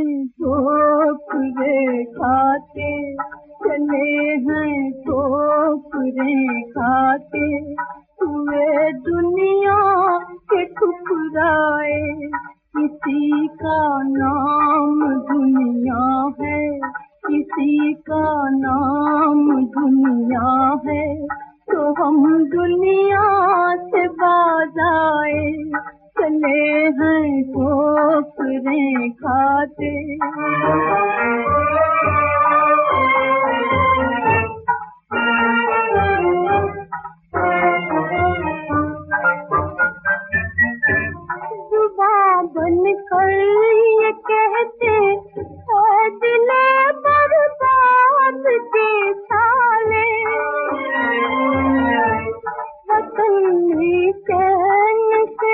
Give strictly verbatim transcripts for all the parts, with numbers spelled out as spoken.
ठोकरे खाते, चले हैं ठोकरे खाते, हुए दुनिया के ठुकराए। किसी का नाम दुनिया है, किसी का नाम दुनिया है, तो हम दुनिया से बाज आए। चले हैं ठोकरे खाते। जुबां बनकर ये कहते है दिले बर्बाद के साले, वतन में चैन से,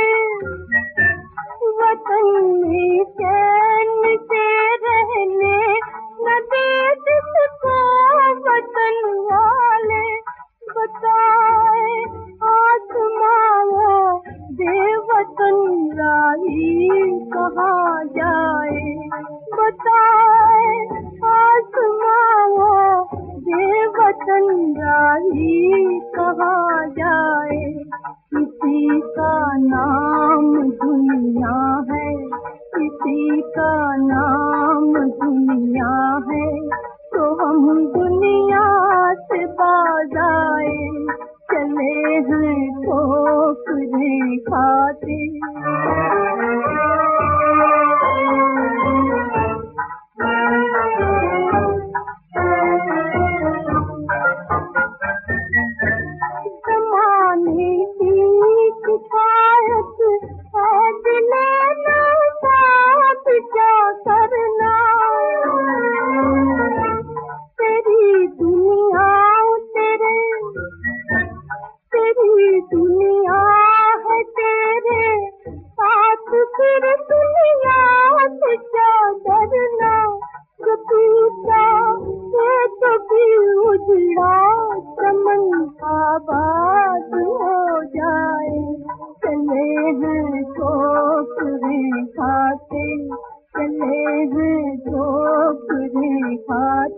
वतन में चैन से रहने न दे जिसको वतन वाले। बताए आसमां वो बेवतन राही कहाँ जाए। बताए आसमां वो बेवतन राही कहाँ जाए। किसी का नाम दुनिया है, किसी का नाम दुनिया है, तो हम दुनिया से बाज आए। चले हैं ठोकरे खाते। जमाने की शिकायत है दिले में साथ क्या करना। तेरी दुनिया तेरे, तेरी दुनिया है तेरे साथ, फिर दुनिया से क्या डरना। जो टूटा ये कभी उजड़ा चमन आबाद हो जाए। चले हैं ठोकरे खाते, चले हैं ठोकरे खाते।